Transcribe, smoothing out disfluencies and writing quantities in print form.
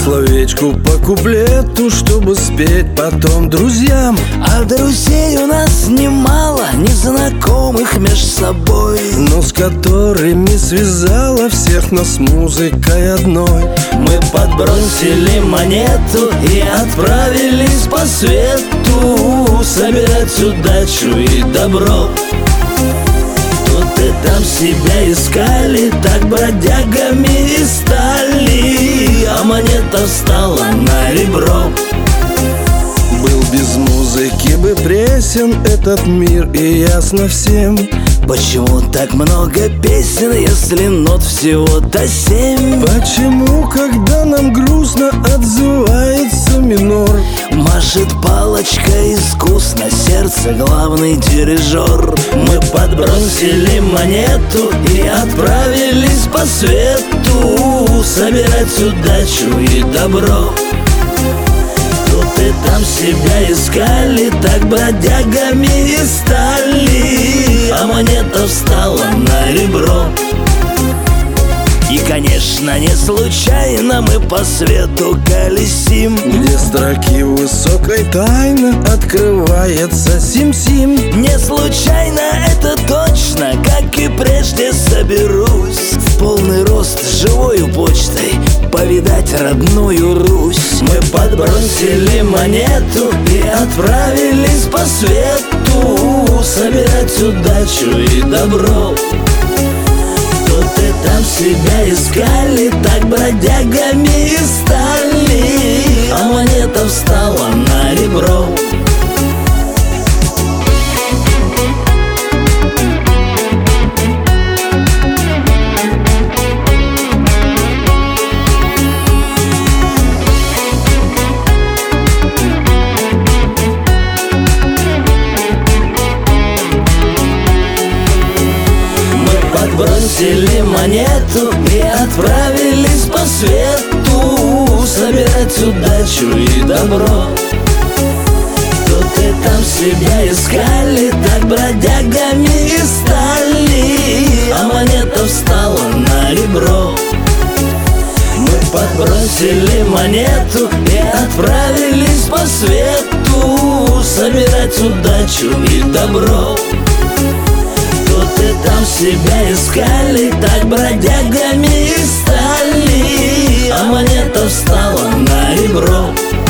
словечку по куплету, чтобы спеть потом друзьям. А друзей у нас немало, незнакомых меж собой, но с которыми связала всех нас музыкой одной. Мы подбросили монету и отправились по свету собирать удачу и добро. Тут и там себя искали, так бродягами и стали, а монета встала на ребро. Был без музыки бы пресен этот мир, и ясно всем, почему так много песен, если нот всего-то 7? Почему, когда нам грустно, отзывается минор? Машет палочкой искусно сердце главный дирижер. Мы подбросили монету и отправились по свету собирать удачу и добро. Тут и там себя искали, так бродягами и стали, а монета встала на ребро. И, конечно, не случайно мы по свету колесим, где строки высокой тайны открывается сим-сим. Не случайно, это точно, как и прежде соберусь в полный рост живою почтой повидать родную Русь. Мы подбросили монету и отправились по свету собирать удачу и добро. Тут и там себя искали, так бродягами и стали, а монета встала на ребро. Бросили монету и отправились по свету собирать удачу и добро. Тут и там себя искали, так бродягами и стали, а монета встала на ребро. Мы подбросили монету и отправились по свету собирать удачу и добро. Тут и там себя искали, так бродягами и стали, а монета встала на ребро.